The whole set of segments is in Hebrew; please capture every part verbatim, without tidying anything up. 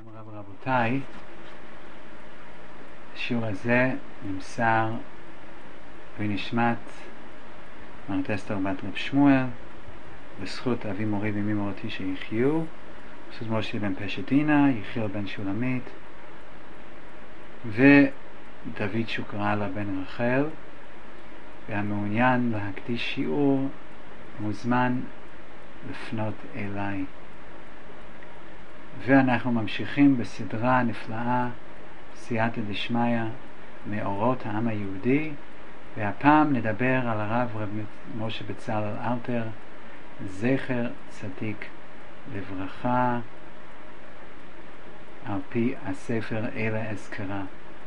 רב רבותיי, השיעור הזה נמסר בנשמת מרת אסתר בת רב שמואל, בזכות אבי מורי ואמי מורתי שיחיו, בזכות משה בן פשטינה, יחיאל בן שולמית ודוד שוקרלה בן רחל. והמעוניין להקדיש שיעור מוזמן לפנות אליי. ואנחנו ממשיכים בסדרה נפלאה, סייעתא דשמיא, מאורות העם היהודי, והפעם נדבר על הרב רב משה בצלאל אלתר, זכר צדיק לברכה, על פי הספר אלה אזכרה.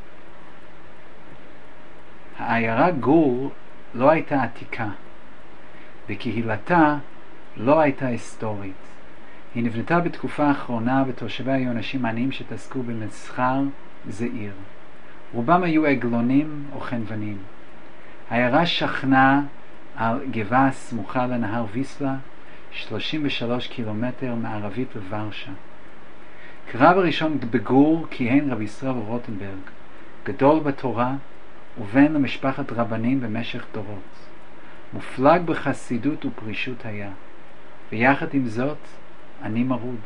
העיירה גור לא הייתה עתיקה, וקהילתה לא הייתה היסטורית. היא נבנתה בתקופה האחרונה, ותושביה היו אנשים עניים שתעסקו במסחר זעיר. רובם היו עגלונים או חנוונים. העיירה שכנה על גבעה סמוכה לנהר ויסלה, שלושים ושלושה קילומטר מערבית לוורשה. כרב הראשון בגור כיהן רב ישראל רוטנברג, גדול בתורה ובן למשפחת רבנים במשך דורות. מופלג בחסידות ופרישות היה, ויחד עם זאת אני מרוד.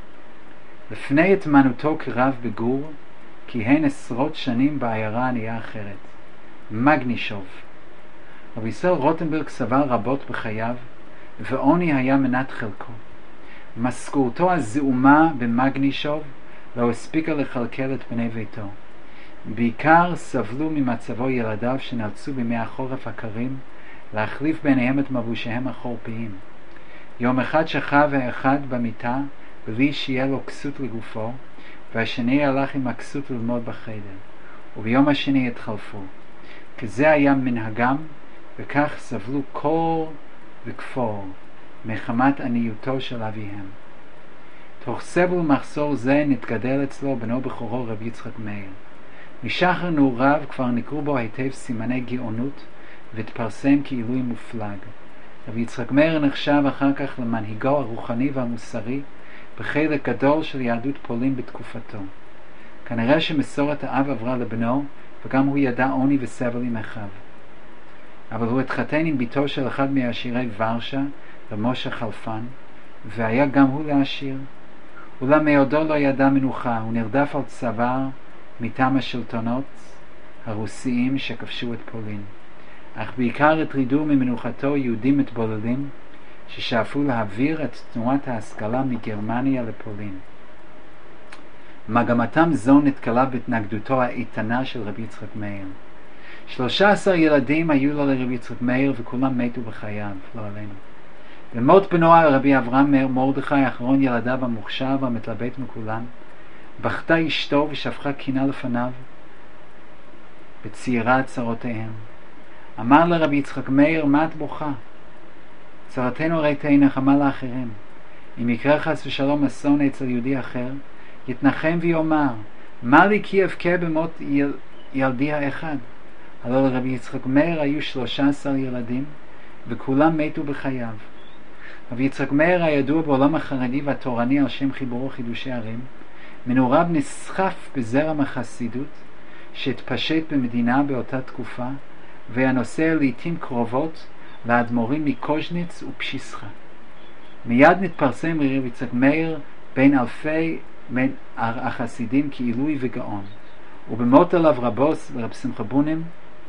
לפני התמנותו כרב בגור כיהן עשרות שנים בעיירה ענייה אחרת, מגנישוב. רב ישראל רוטנברג סבל רבות בחייו, ועוני היה מנת חלקו. משכורתו הזעומה במגנישוב לא הספיקה לכלכל את בני ביתו. בעיקר סבלו ממצבו ילדיו שנאלצו בימי החורף הקרים להחליף ביניהם את מבושיהם החורפיים. יום אחד שכב האחד במיטה בלי שיהיה לו כסות לגופו, והשני הלך עם הכסות ללמוד בחדר, וביום השני התחלפו. כזה היה מנהגם, וכך סבלו קור וכפור מחמת עניותו של אביהם. תוך סבל ומחסור זה נתגדל אצלו בנו בכורו רב יצחק מאיר. משחר נעוריו כבר ניכרו בו היטב סימני גאונות, והתפרסם כעילוי מופלג. רב יצחק מאיר נחשב אחר כך למנהיגו הרוחני והמוסרי בחלק גדול של יהדות פולין בתקופתו. כנראה שמסורת האב עברה לבנו, וגם הוא ידע עוני וסבל עם אחיו. אבל הוא התחתן עם ביתו של אחד מעשירי ורשה, משה חלפן, והיה גם הוא לעשיר. אולם מיודו לא ידע מנוחה, הוא נרדף על צוואר מטעם השלטונות הרוסיים שכבשו את פולין. אך בעיקר הטרידו ממנוחתו יהודים מתבוללים ששאפו להעביר את תנועת ההשכלה מגרמניה לפולין. מגמתם זו נתקלה בהתנגדותו האיתנה של רבי יצחק מאיר. שלושה עשר ילדים היו לו לרבי יצחק מאיר, וכולם מתו בחייו, לא עלינו. במות בנו רבי אברהם מרדכי, אחרון ילדיו המוכשר והמתלבט מכולם, בכתה אשתו ושפכה קינה לפניו בצעירה צרותיהם. אמר לרבי יצחק מאיר, מה את בוכה? צרתנו הרי תהי נחמה לאחרים. אם יקרה חס ושלום אסון אצל יהודי אחר, יתנחם ויאמר, מה לי כי אבכה במות יל... ילדי האחד? הלא לרבי יצחק מאיר היו שלושה עשר ילדים, וכולם מתו בחייו. רבי יצחק מאיר הידוע בעולם החרדי והתורני על שם חיבורו חידושי ערים, מנעוריו נסחף בזרם החסידות שהתפשט במדינה באותה תקופה, והיה נוסע לעתים קרובות לאדמו"רים מקוז'ניץ ופשיסחה. מיד נתפרסם רבי יצחק מאיר בין אלפי בין החסידים כעילוי וגאון, ובמות עליו רבוס לרב שמחה בונים,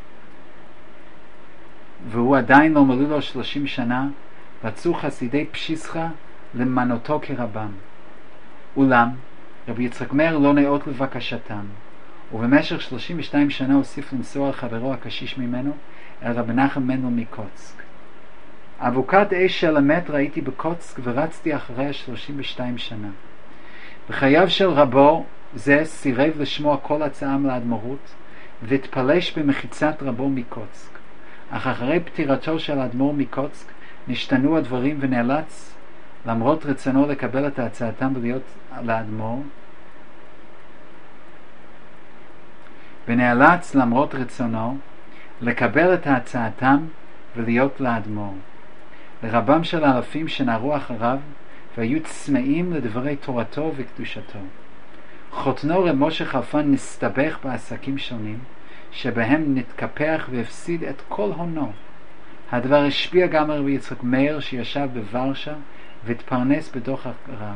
והוא עדיין לא מלאו לו שלושים שנה, רצו חסידי פשיסחה למנותו כרבם. אולם רבי יצחק מאיר לא נאות לבקשתם, ובמשך שלושים ושתיים שנה הוסיף למסור על חברו הקשיש ממנו, אל רב נחם מנדל מקוצק. אבוקת אש של אמת ראיתי בקוצק, ורצתי אחריה שלושים ושתיים שנה. בחייו של רבו זה סירב לשמוע כל הצעם לאדמו"רות, והתפלש במחיצת רבו מקוצק. אך אחרי פטירתו של האדמו"ר מקוצק נשתנו הדברים, ונאלץ למרות רצונו לקבל את הצעתם ולהיות לאדמו"ר, ונאלץ למרות רצונו לקבל את הצעתם ולהיות לאדמו"ר. לרבם של האלפים שנערו אחריו והיו צמאים לדברי תורתו וקדושתו. חותנו רב משה חלפון נסתבך בעסקים שונים, שבהם נתקפח והפסיד את כל הונו. הדבר השפיע גם על רבי יצחק מאיר שישב בוורשה והתפרנס בדוח הרב.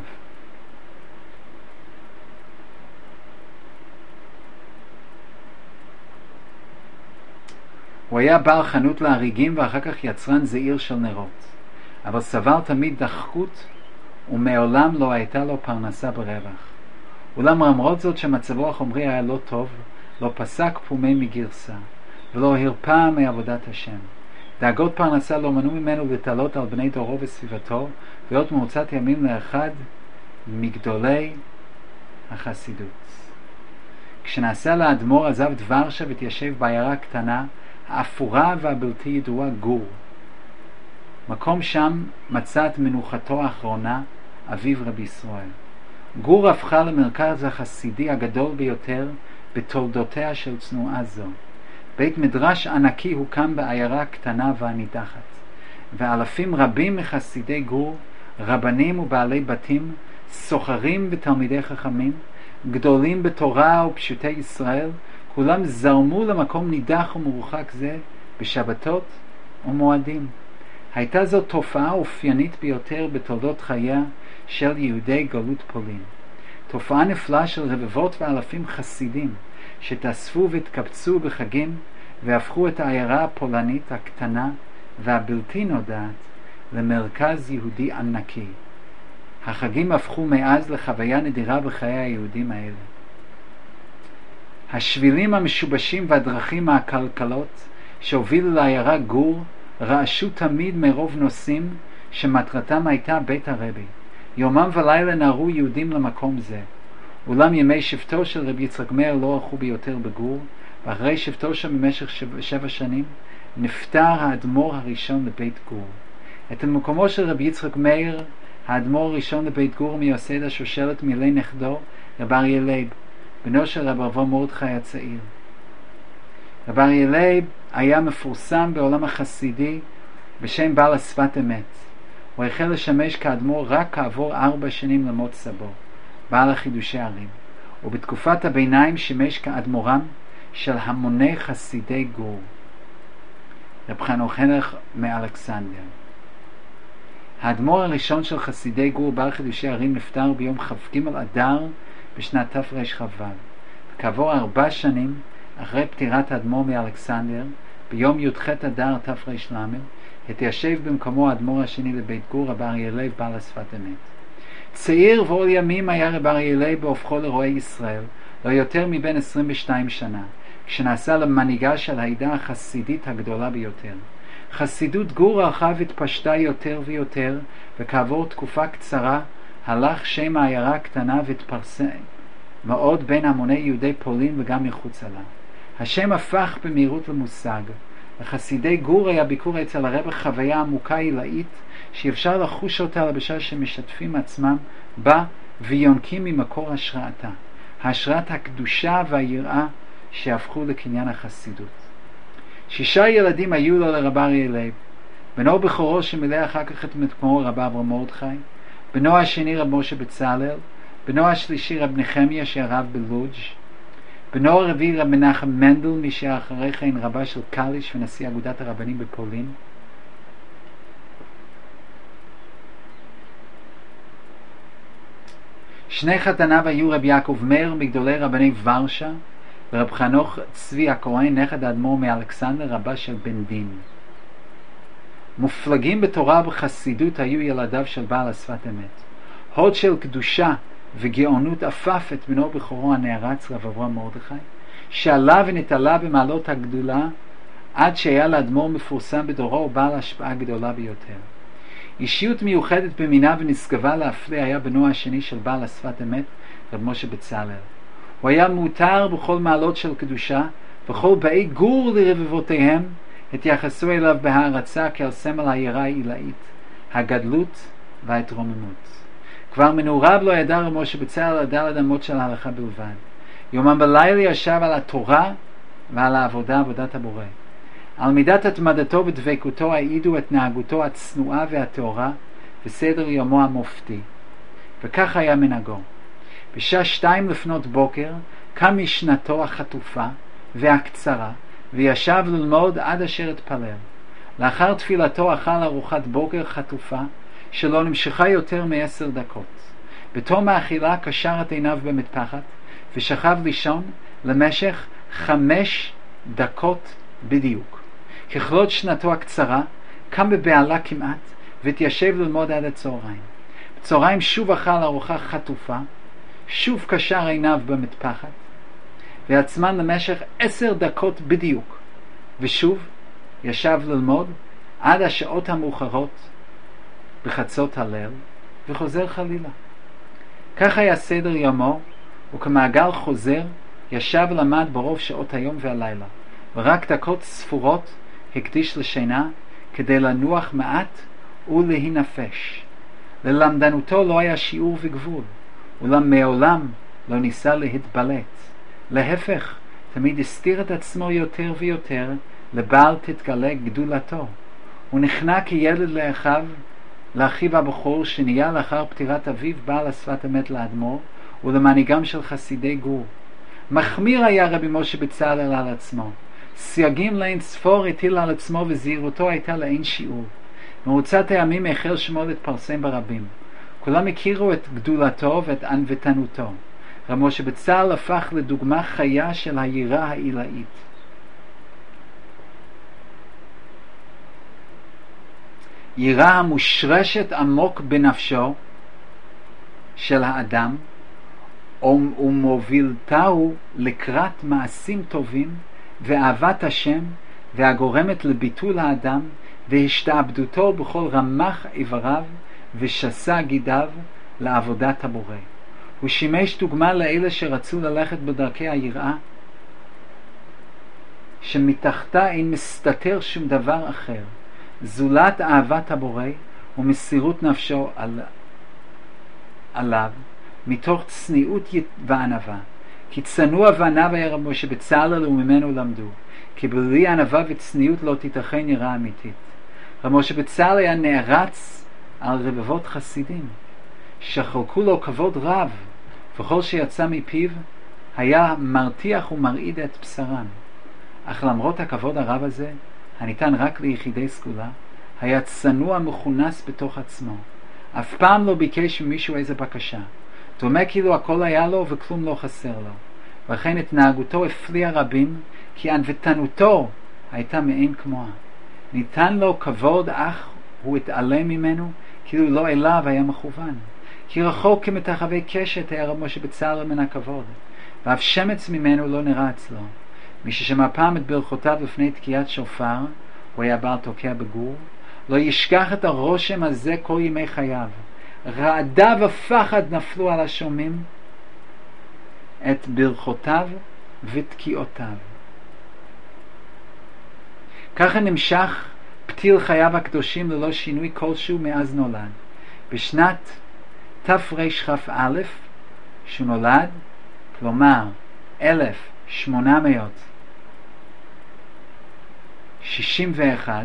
הוא היה בעל חנות להריגים ואחר כך יצרן זעיר של נרות, אבל סבל תמיד דחקות ומעולם לא הייתה לו פרנסה ברווח. אולם למרות זאת שמצבו החומרי היה לא טוב, לא פסק פומי מגרסה ולא הרפא מעבודת השם. דאגות פרנסה לא מנעו ממנו לטלות על בני דורו וסביבתו להיות מרוצת ימים לאחד מגדולי החסידות. כשנסע לאדמו"ר עזב דברשה והתיישב בעיירה קטנה האפורה והבלתי ידועה גור. מקום שם מצא את מנוחתו האחרונה אביו רבי ישראל. גור הפכה למרכז החסידי הגדול ביותר בתולדותיה של תנועה זו. בית מדרש ענקי הוקם בעיירה קטנה והנידחת, ואלפים רבים מחסידי גור, רבנים ובעלי בתים, סוחרים ותלמידי חכמים, גדולים בתורה ופשוטי ישראל, כולם זרמו למקום נידח ומרוחק זה בשבתות ומועדים. הייתה זו תופעה אופיינית ביותר בתולדות חייה של יהודי גלות פולין. תופעה נפלאה של רבבות ואלפים חסידים שתאספו והתקבצו בחגים והפכו את העיירה הפולנית הקטנה והבלתי נודעת למרכז יהודי ענקי. החגים הפכו מאז לחוויה נדירה בחיי היהודים האלה. השבילים המשובשים והדרכים העקלקלות שהובילו לעיירה גור רעשו תמיד מרוב נוסעים שמטרתם הייתה בית הרבי. יומם ולילה נערו יהודים למקום זה. אולם ימי שבתו של רבי יצחק מאיר לא ארכו ביותר בגור, ואחרי שבתו שם במשך שבע, שבע שנים נפטר האדמו"ר הראשון לבית גור. את מקומו של רבי יצחק מאיר, האדמו"ר הראשון לבית גור, מייסד השושלת מילי נכדו רב אריה לייב, בנו של רב אברהם מרדכי הצעיר. רב אריה לייב היה מפורסם בעולם החסידי בשם בעל השפת אמת. הוא החל לשמש כאדמו"ר רק כעבור ארבע שנים למות סבו, בעל החידושי ערים, ובתקופת הביניים שימש כאדמו"רם של המוני חסידי גור. רב חנוך הנך מאלכסנדר. האדמו"ר הראשון של חסידי גור בעל חידושי ערים נפטר ביום כ"ג אדר בשנת תרח"ו. וכעבור ארבע שנים אחרי פטירת האדמו"ר מאלכסנדר, ביום י"ח אדר תר"ל, התיישב במקומו האדמו"ר השני לבית גור, רב אריה לייב בעל השפת אמת. צעיר ועול ימים היה רב אריה לייב בהופכו לרועה ישראל, לא יותר מבין עשרים ושתיים שנה, כשנעשה למנהיגה של העדה החסידית הגדולה ביותר. חסידות גור הלכה והתפשטה יותר ויותר, וכעבור תקופה קצרה הלך שם העיירה הקטנה והתפרסם מאוד בין המוני יהודי פולין וגם מחוץ לה. השם הפך במהירות למושג. לחסידי גור היה ביקור אצל הרב חוויה עמוקה עילאית שאפשר לחוש אותה בשעה שמשתפים עצמם בה ויונקים ממקור השראתה, השראת הקדושה והיראה שהפכו לקניין החסידות. שישה ילדים היו לו לרב אריה לייב. בנו בכורו שמילא אחר כך את מקומו רב אברהם מרדכי, בנו השני רב משה בצלאל, בנו השלישי רב נחמיה שהרב בלודג', בנו הרביעי רב מנחם מנדל, מי שאחרי כן רבה של קליש ונשיא אגודת הרבנים בפולין. שני חתניו היו רב יעקב מאיר מגדולי רבני ורשה, ורב חנוך צבי הכהן נכד האדמו"ר מאלכסנדר רבה של בן דין. מופלגים בתורה ובחסידות היו ילדיו של בעל השפת אמת. הוד של קדושה וגאונות אפף את בנו בכורו הנערץ רב אברהם מרדכי, שעלה ונתעלה במעלות הגדולה עד שהיה לאדמו"ר מפורסם בדורו ובעל השפעה גדולה ביותר. אישיות מיוחדת במינה ונשגבה להפליא היה בנו השני של בעל השפת אמת, רב משה בצלאל. הוא היה מותר בכל מעלות של קדושה, וכל באי גור לרבבותיהם התייחסו אליו בהערצה כאל סמל העיירה העילאית, הגדלות וההתרוממות. כבר מנעוריו לא ידע רב משה בצלאל לדלת אמות של ההלכה בלבד. יומם בלילה ישב על התורה ועל העבודה, עבודת הבורא. על מידת התמדתו ודבקותו העידו את נהגותו הצנועה והטהורה וסדר יומו המופתי. וכך היה מנהגו. בשעה שתיים לפנות בוקר קם משנתו החטופה והקצרה וישב ללמוד עד אשר התפלל. לאחר תפילתו אכל ארוחת בוקר חטופה שלא נמשכה יותר מעשר דקות. בתום האכילה קשר את עיניו במטפחת ושכב לישון למשך חמש דקות בדיוק. ככלות שנתו הקצרה קם בבעלה כמעט והתיישב ללמוד עד הצהריים. בצהריים שוב אכל ארוחה חטופה, שוב קשר עיניו במטפחת ועצמן למשך עשר דקות בדיוק, ושוב ישב ללמוד עד השעות המאוחרות בחצות הליל וחוזר חלילה. כך היה סדר יומו, וכמעגל חוזר ישב ולמד ברוב שעות היום והלילה, ורק דקות ספורות הקדיש לשינה כדי לנוח מעט ולהינפש. ללמדנותו לא היה שיעור וגבול, אולם מעולם לא ניסה להתבלט. להפך, תמיד הסתיר את עצמו יותר ויותר לבעל תתגלה גדולתו. הוא נכנע כילד לאחיו, לאחיו הבכור שנהיה לאחר פטירת אביו בעל השפת אמת לאדמו"ר ולמנהיגם של חסידי גור. מחמיר היה רבי משה בצלאל על עצמו. סייגים לאין ספור הטיל על עצמו וזהירותו הייתה לאין שיעור. מרוצת הימים החל שמו להתפרסם ברבים. כולם הכירו את גדולתו ואת ענוותנותו. רבי משה בצלאל הפך לדוגמה חיה של היראה העילאית. יראה המושרשת עמוק בנפשו של האדם ומובילתהו לקראת מעשים טובים ואהבת השם והגורמת לביטול האדם והשתעבדותו בכל רמ"ח איבריו ושסה גידיו לעבודת הבורא. הוא שימש דוגמה לאלה שרצו ללכת בדרכי היראה שמתחתה אין מסתתר שום דבר אחר זולת אהבת הבורא ומסירות נפשו על... עליו מתוך צניעות וענווה. כי צנוע וענב היה רבי משה בצלאל וממנו למדו, כי בלי ענווה וצניעות לא תיתכן יראה אמיתית. רבי משה בצלאל היה נערץ על רבבות חסידים שחלקו לו כבוד רב, וכל שיצא מפיו היה מרתיח ומרעיד את בשרם. אך למרות הכבוד הרב הזה הניתן רק ליחידי סגולה, היה צנוע מכונס בתוך עצמו. אף פעם לא ביקש ממישהו איזה בקשה. דומה כאילו הכל היה לו וכלום לא חסר לו. ולכן התנהגותו הפליאה רבים, כי ענוותנותו הייתה מאין כמוה. ניתן לו כבוד, אך הוא התעלם ממנו, כאילו לא אליו היה מכוון. כי רחוק כמתחווי קשת היה רבי משה בצלאל מן הכבוד, ואף שמץ ממנו לא נראה אצלו. מי ששמע פעם את ברכותיו לפני תקיעת שופר, הוא היה בעל תוקע בגור, לא ישכח את הרושם הזה כל ימי חייו. רעדה ופחד נפלו על השומעים את ברכותיו ותקיעותיו. ככה נמשך פתיל חייו הקדושים ללא שינוי כלשהו מאז נולד. בשנת תרכ"א שהוא נולד, כלומר אלף שמונה מאות שישים ואחת,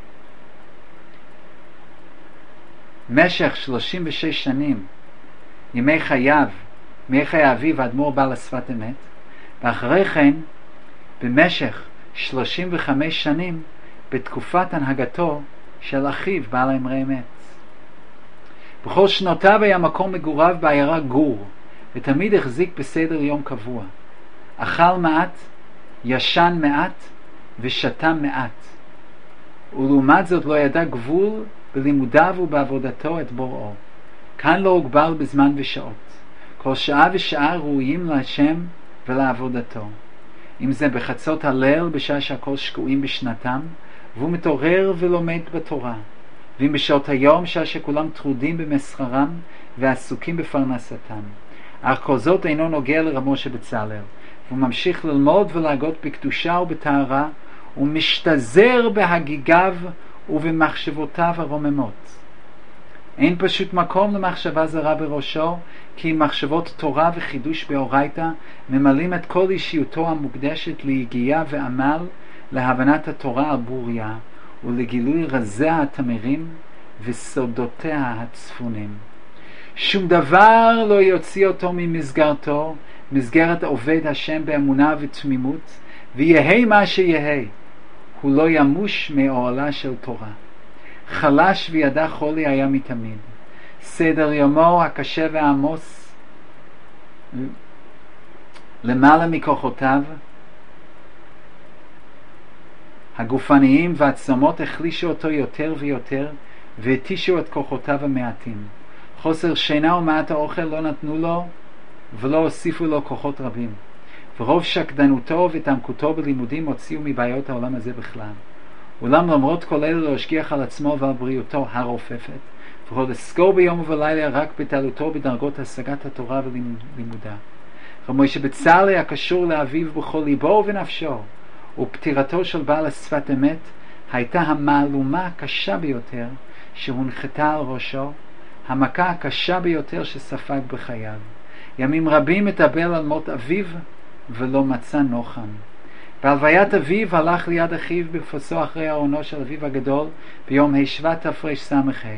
משך שלושים ושש שנים, ימי חייו, ימי חיי אביו האדמו"ר בעל השפת אמת, ואחרי כן במשך שלושים וחמש שנים בתקופת הנהגתו של אחיו בעל האמרי אמת. בכל שנותיו היה מקום מגוריו בעיירה גור, ותמיד החזיק בסדר יום קבוע. אכל מעט, ישן מעט ושתה מעט, ולעומת זאת לא ידע גבול בלימודיו ובעבודתו את בוראו. כאן לא הוגבל בזמן ושעות. כל שעה ושעה ראויים להשם ולעבודתו. אם זה בחצות הליל בשעה שהכל שקועים בשנתם, והוא מתעורר ולומד בתורה. ואם בשעות היום שעה שכולם טרודים במסחרם ועסוקים בפרנסתם. אך כל זאת אינו נוגע לרבי משה בצלאל. והוא ממשיך ללמוד ולהגות בקדושה ובטהרה, ומשתזר בהגיגיו ובמחשבותיו הרוממות. אין פשוט מקום למחשבה זרה בראשו, כי מחשבות תורה וחידוש באורייתא ממלאים את כל אישיותו המוקדשת ליגיעה ועמל להבנת התורה על בוריה ולגילוי רזיה התמירים וסודותיה הצפונים. שום דבר לא יוציא אותו ממסגרתו, מסגרת עובד השם באמונה ותמימות, ויהי מה שיהי, הוא לא ימוש מאוהלה של תורה. חלש וידע חולי היה מתמיד. סדר יומו הקשה והעמוס למעלה מכוחותיו הגופניים והעצמות החלישו אותו יותר ויותר והתישו את כוחותיו המעטים. חוסר שינה ומעט האוכל לא נתנו לו ולא הוסיפו לו כוחות רבים, ורוב שקדנותו ותעמקותו בלימודים הוציאו מבעיות העולם הזה בכלל. אולם למרות כל אלה לא השגיח על עצמו ועל בריאותו הרופפת, וכל עסקו ביום ובלילה רק בתעלותו בדרגות השגת התורה ולימודה. כמו שבצער היה קשור לאביו בכל ליבו ובנפשו, ופטירתו של בעל השפת אמת הייתה המעלומה הקשה ביותר שהונחתה על ראשו, המכה הקשה ביותר שספג בחייו. ימים רבים מטבל על מות אביו ולא מצא נוחם. בהלוויית אביו הלך ליד אחיו בפסו אחרי ארונו של אביו הגדול ביום השבט תפרש סמ"ה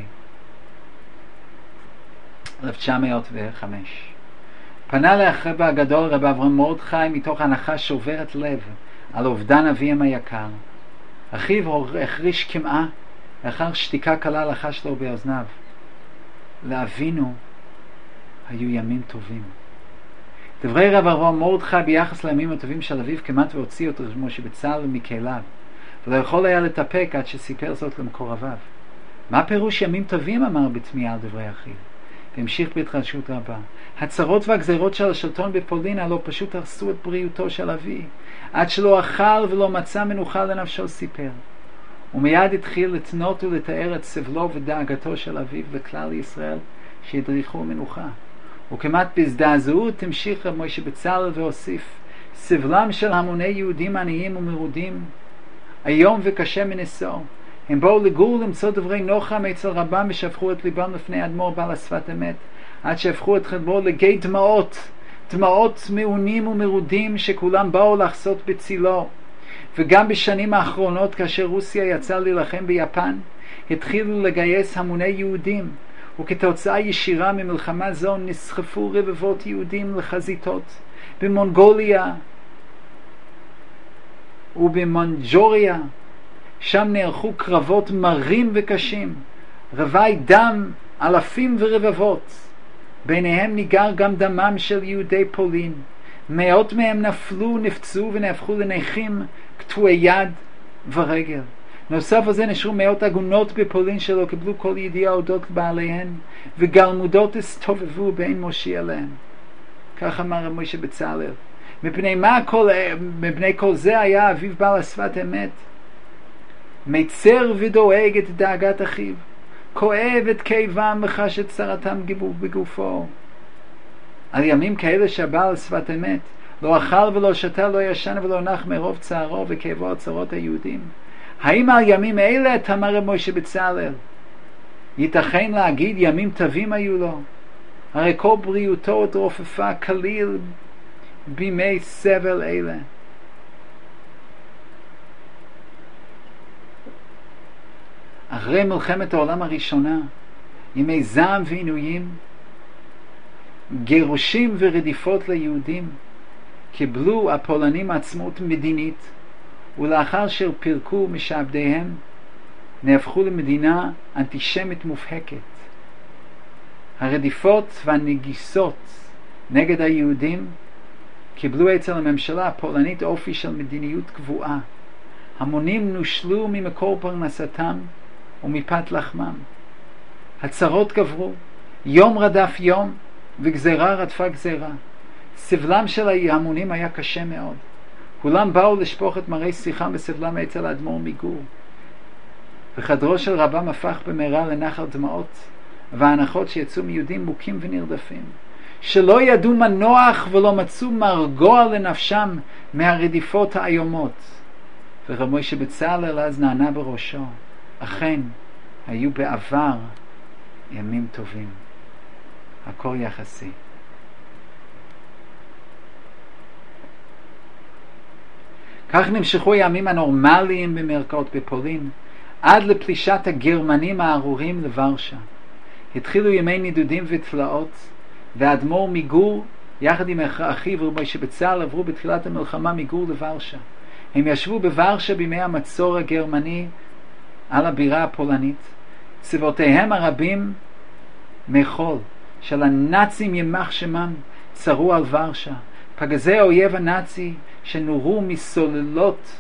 אלף תשע מאות וחמש. פנה לאחיו הגדול רב אברהם מרדכי מתוך הנחה שוברת לב על אובדן אביהם היקר. אחיו החריש כמעה, לאחר שתיקה קלה לחש לו באוזניו, לאבינו היו ימים טובים. דברי רב אברהם מרדכי ביחס לימים הטובים של אביו כמעט והוציא אותו משה בצער מכליו, ולא יכול היה לטפק עד שסיפר זאת למקורביו. מה פירוש ימים טובים? אמר בתמיהה על דברי אחיו, והמשיך בהתרגשות רבה. הצרות והגזירות של השלטון בפולין הלא פשוט הרסו את בריאותו של אבי, עד שלא אכל ולא מצא מנוחה לנפשו. סיפר ומיד התחיל לתנות ולתאר את סבלו ודאגתו של אביו וכלל ישראל שהדריכו מנוחה. וכמעט בהזדעזעות המשיך רב משה בצלאל והוסיף, סבלם של המוני יהודים עניים ומרודים היום וקשה מנשוא. הם באו לגור למצוא דברי נוחם אצל רבם ושפכו את ליבם לפני אדמו"ר בעל השפת אמת, עד שהפכו את חדמו לגי דמעות, דמעות מעונים ומרודים שכולם באו לחסות בצילו. וגם בשנים האחרונות כאשר רוסיה יצאה להילחם ביפן, התחילו לגייס המוני יהודים, וכתוצאה ישירה ממלחמה זו נסחפו רבבות יהודים לחזיתות במונגוליה ובמנג'וריה. שם נערכו קרבות מרים וקשים, רבי דם אלפים ורבבות, ביניהם ניגר גם דמם של יהודי פולין. מאות מהם נפלו, נפצעו ונהפכו לנכים קטועי יד ורגל. נוסף על זה נשארו מאות עגונות בפולין שלא קיבלו כל ידיעה אודות בעליהן, וגלמודות הסתובבו בין מושיע להן. כך אמר רב משה בצלאל. מפני מה כל, מפני כל זה היה אביו בעל השפת אמת, מצר ודואג את דאגת אחיו, כואב את כאבם וחש את צרתם בגופו. על ימים כאלה שהבעל שפת אמת לא אכל ולא שתה, לא ישן ולא נח מרוב צערו וכאבו צרות היהודים. האם על ימים אלה אמר רב משה בצלאל ייתכן להגיד ימים טובים היו לו? הרי כל בריאותו התרופפה כליל בימי סבל אלה. אחרי מלחמת העולם הראשונה, ימי זעם ועינויים, גירושים ורדיפות ליהודים, קיבלו הפולנים עצמאות מדינית, ולאחר שפרקו משעבדיהם נהפכו למדינה אנטישמית מובהקת. הרדיפות והנגיסות נגד היהודים קיבלו אצל הממשלה הפולנית אופי של מדיניות קבועה. המונים נושלו ממקור פרנסתם ומפת לחמם. הצרות גברו, יום רדף יום וגזרה רדפה גזרה. סבלם של ההמונים היה קשה מאוד. כולם באו לשפוך את מראי שיחם בסבלם אצל האדמו"ר מגור, וחדרו של רבם הפך במהרה לנחל דמעות, וההנחות שיצאו מיהודים מוכים ונרדפים, שלא ידעו מנוח ולא מצאו מרגוע לנפשם מהרדיפות האיומות. ורב משה בצלאל אז נענה בראשו, אכן היו בעבר ימים טובים. הכל יחסי. כך נמשכו הימים הנורמליים במרכאות בפולין, עד לפלישת הגרמנים הארורים לוורשה. התחילו ימי נידודים ותלאות, והאדמו"ר מגור יחד עם אחיו רבי משה בצלאל עברו בתחילת המלחמה מגור לוורשה. הם ישבו בוורשה בימי המצור הגרמני על הבירה הפולנית. צבאותיהם הרבים מחול של הנאצים ימח שמם צרו על ורשה. פגזי האויב הנאצי שנורו מסוללות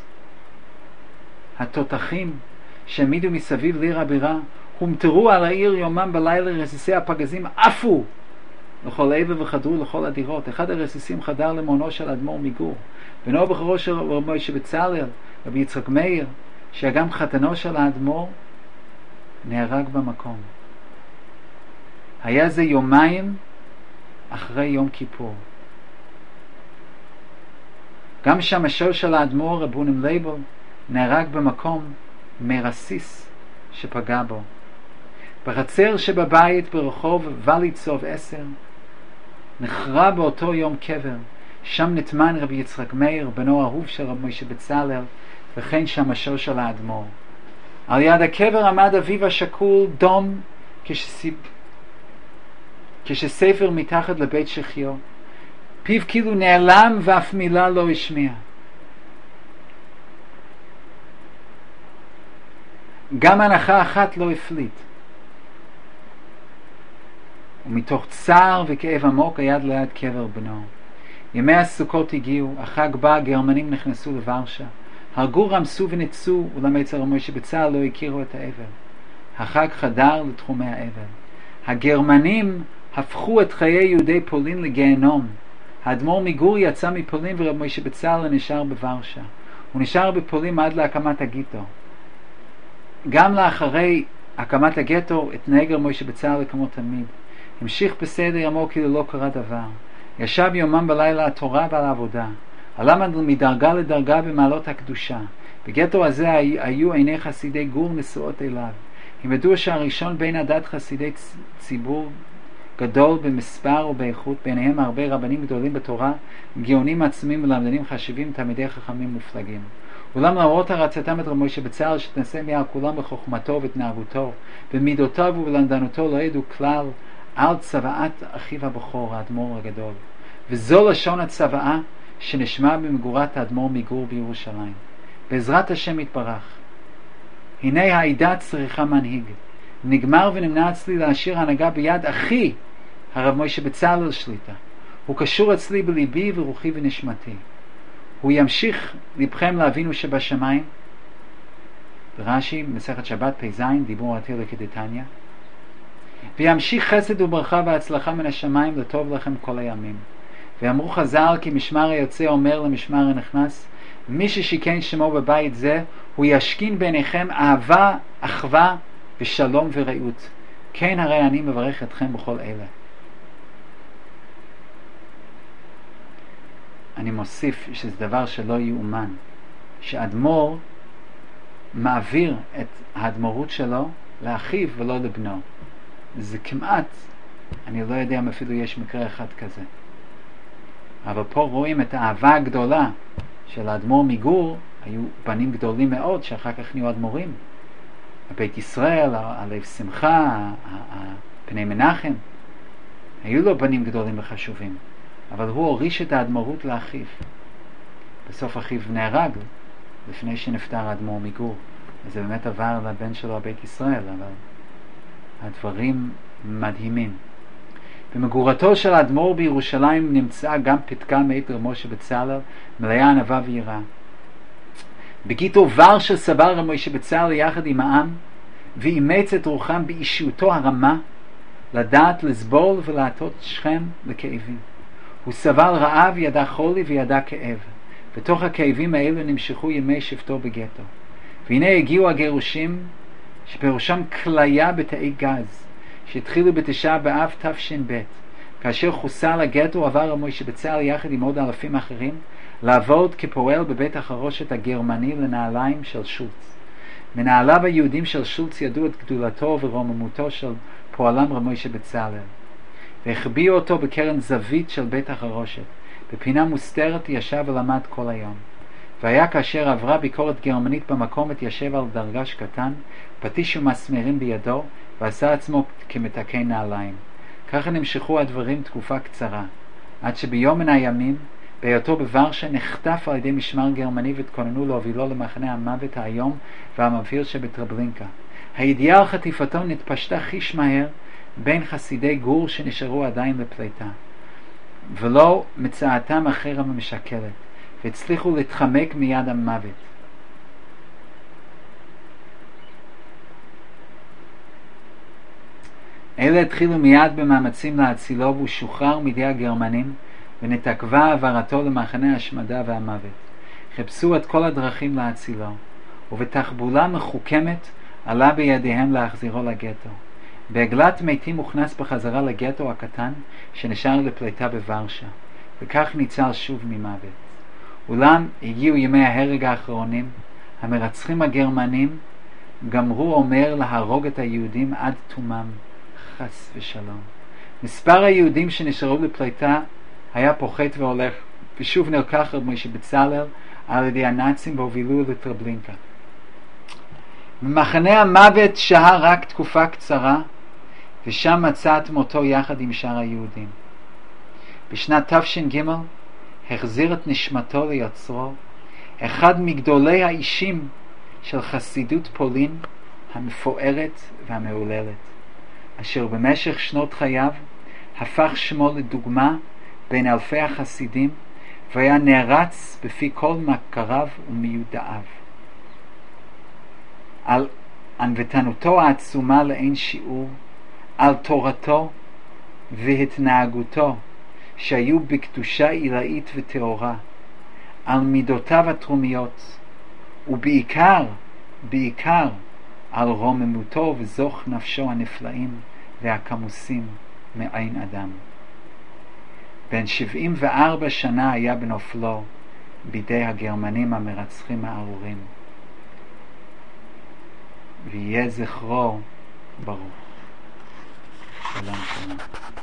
התותחים שהעמידו מסביב לעיר הבירה הומטרו על העיר יומם בלילה. רסיסי הפגזים עפו לכל עבר וחדרו לכל הדירות. אחד הרסיסים חדר למעונו של אדמו"ר מגור, בנו בכורו של רבי משה בצלאל, רבי יצחק מאיר, שגם חתנו של האדמו"ר, נהרג במקום. היה זה יומיים אחרי יום כיפור. גם שמשו של האדמו"ר רבי אונם לייבל נהרג במקום מרסיס שפגע בו. בחצר שבבית ברחוב וליצוב עשר נחרב באותו יום קבר. שם נטמן רבי יצחק מאיר, בנו אהוב של רבי משה בצלאל, וכן שמשו של האדמו"ר. על יד הקבר עמד אביו השכול דום כשסיב... כשספר מתחת לבית שחיו. פיו כאילו נעלם ואף מילה לא השמיע. גם הנחה אחת לא הפליט. ומתוך צער וכאב עמוק היד ליד קבר בנו. ימי הסוכות הגיעו, החג בא, הגרמנים נכנסו לוורשה. הרגו, רמסו ונצו, אולם יצר רבי משה בצלאל לא הכירו את האבל. החג חדר לתחומי האבל. הגרמנים הפכו את חיי יהודי פולין לגיהנום. האדמו"ר מגור יצא מפולין ורבי משה בצלאל נשאר בוורשה. הוא נשאר בפולין עד להקמת הגטו. גם לאחרי הקמת הגטו התנהג רבי משה בצלאל כמו תמיד. המשיך בסדר ימו כאילו לא קרה דבר. ישב יומם בלילה התורה ועל העבודה. עלה מדרגה לדרגה במעלות הקדושה. בגטו הזה היו עיני חסידי גור נשואות אליו. הם ידעו שהראשון בין הדת חסידי ציבור גדול במספר ובאיכות, ביניהם הרבה רבנים גדולים בתורה, גאונים עצמים ולמדנים חשיבים, תלמידי חכמים מופלגים. אולם למרות הרצתם את רבי משה בצלאל שתנסה מעל כולם בחוכמתו ובהתנהגותו, במידותיו ובלמדנותו, לא ידעו כלל על צוואת אחיו הבכור, האדמו"ר הגדול. וזו לשון הצוואה שנשמע במגורת האדמו"ר מגור בירושלים. בעזרת השם יתברך. הנה העדה צריכה מנהיג. נגמר ונמנע אצלי להשאיר הנהגה ביד אחי, הרב משה בצלאל שליטה. הוא קשור אצלי בליבי ורוחי ונשמתי. הוא ימשיך לבכם לאבינו שבשמיים. ברש"י, מסכת שבת פ"ז, דיבור עתיר לכדתניא. וימשיך חסד וברכה והצלחה מן השמיים לטוב לכם כל הימים. ואמרו חז"ל כי משמר היוצא אומר למשמר הנכנס, מי ששיכן שמו בבית זה, הוא ישכין ביניכם אהבה, אחווה ושלום ורעות. כן הרי אני מברך אתכם בכל אלה. אני מוסיף שזה דבר שלא יאומן, שאדמו"ר מעביר את האדמו"רות שלו לאחיו ולא לבנו. זה כמעט, אני לא יודע אם אפילו יש מקרה אחד כזה. אבל פה רואים את האהבה הגדולה של האדמו"ר מגור. היו בנים גדולים מאוד שאחר כך נהיו אדמו"רים. בית ישראל, הלב שמחה, פני מנחם, היו לו בנים גדולים וחשובים. אבל הוא הוריש את האדמו"רות לאחיו. בסוף אחיו נהרג לפני שנפטר האדמו"ר מגור. אז זה באמת עבר לבן שלו בית ישראל, אבל הדברים מדהימים. במגורתו של האדמו"ר בירושלים נמצאה גם פתקה מאת רבי משה בצלאל, מלאה ענווה ויראה. בגיטו ורשה סבר רבי משה בצלאל יחד עם העם, ואימץ את רוחם באישיותו הרמה, לדעת לסבול ולעטות שכם לכאבים. הוא סבל רעב, ידע חולי וידע כאב. בתוך הכאבים האלו נמשכו ימי שבתו בגטו. והנה הגיעו הגירושים, שפירושם כליה בתאי גז, שהתחילו בתשעה באב תש"ב. כאשר חוסל הגטו עבר רבי משה בצלאל יחד עם עוד אלפים אחרים לעבוד כפועל בבית החרושת הגרמני לנעליים של שולץ. מנהליו היהודים של שולץ ידעו את גדולתו ורוממותו של פועלם רבי משה בצלאל, והחביאו אותו בקרן זווית של בית החרושת. בפינה מוסתרת ישב ולמד כל היום. והיה כאשר עברה ביקורת גרמנית במקום התיישב על דרגש קטן, פטיש ומסמרים בידו, ועשה עצמו כמתקן נעליים. ככה נמשכו הדברים תקופה קצרה, עד שביום מן הימים, בהיותו בוורשה נחטף על ידי משמר גרמני והתכוננו להובילו למחנה המוות האיום והמבהיל שבטרבלינקה. הידיעה על חטיפתו נתפשטה חיש מהר בין חסידי גור שנשארו עדיין לפליטה, ולא מצאתם החרב המשקלת, והצליחו להתחמק מיד המוות. אלה התחילו מיד במאמצים להצילו, והוא שוחרר מידי הגרמנים, ונתעכבה העברתו למחנה השמדה והמוות. חיפשו את כל הדרכים להצילו, ובתחבולה מחוכמת עלה בידיהם להחזירו לגטו. בעגלת מתים הוכנס בחזרה לגטו הקטן שנשאר לפליטה בוורשה, וכך ניצל שוב ממוות. אולם הגיעו ימי ההרג האחרונים, המרצחים הגרמנים גמרו אומר להרוג את היהודים עד תומם, חס ושלום. מספר היהודים שנשארו לפליטה היה פוחת והולך, ושוב נלקח רבי משה בצלאל על ידי הנאצים והובילו לטרבלינקה. במחנה המוות שהה רק תקופה קצרה, ושם מצא את מותו יחד עם שאר היהודים. בשנת תש"ג החזיר את נשמתו ליוצרו אחד מגדולי האישים של חסידות פולין המפוארת והמעוללת, אשר במשך שנות חייו הפך שמו לדוגמה בין אלפי החסידים, והיה נערץ בפי כל מכריו ומיודעיו. על ענוותנותו העצומה לאין שיעור, על תורתו והתנהגותו שהיו בקדושה עילאית וטהורה, על מידותיו התרומיות, ובעיקר, בעיקר על רוממותו וזוך נפשו הנפלאים והכמוסים מעין אדם. בן שבעים וארבע שנה היה בנופלו בידי הגרמנים המרצחים הארורים, ויהיה זכרו ברוך. שלום שלום.